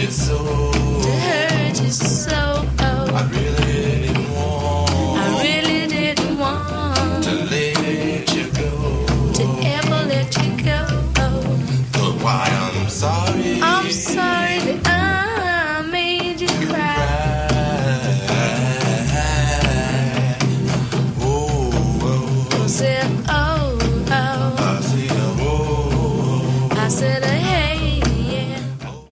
you so. To hurt you so. I really didn't want. I really didn't want to let you go. to ever let you go. But why I'm sorry. I'm sorry that I made you cry. Oh, oh. Said,